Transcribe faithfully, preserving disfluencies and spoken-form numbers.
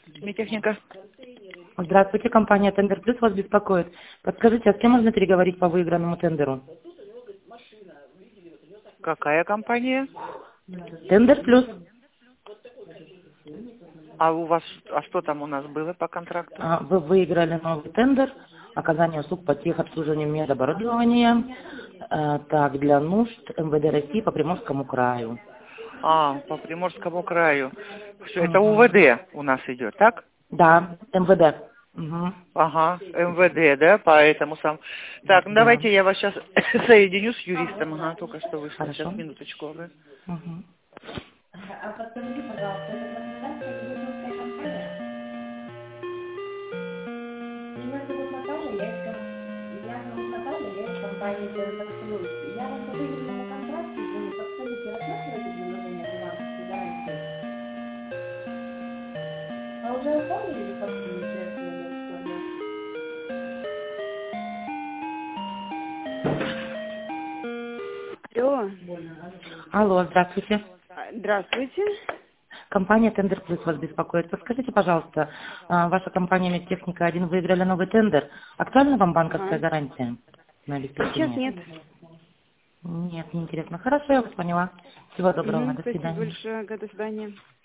Медтехника. Здравствуйте, компания Тендер Плюс вас беспокоит. Подскажите, а с кем можно переговорить по выигранному тендеру? Какая компания? Тендер Плюс. А у вас, а что там у нас было по контракту? А, Вы выиграли новый тендер, оказание услуг по техобслуживанию медоборудования, э, так, для нужд МВД России по Приморскому краю. А, по Приморскому краю. Все, это Мгм. УВД у нас идет, так? Да, МВД. Мгм. Ага, МВД, да, поэтому сам. Так, ну Да, давайте я вас сейчас соединю с юристом. Ага, только что вышла. Сейчас, хорошо. минуточку. Ага. Мгм. Меня зовут Наталья, я из, ком- меня зовут Наталья, я из компании Тендер Плюс. Я вам по выигранному контракту звоню. Подскажите, рассматриваете предложение по банковской гарантии? А уже оформили собственные средства на необходимость? Алло. Алло, здравствуйте. А, Здравствуйте. Компания Тендер Плюс вас беспокоит. Подскажите, пожалуйста, а, ваша компания Медтехника один выиграли новый тендер. Актуальна вам банковская Ага. гарантия на Сейчас обеспечение? нет. Нет, неинтересно. Хорошо, я вас поняла. Всего доброго, Угу, до спасибо свидания. большое. До свидания.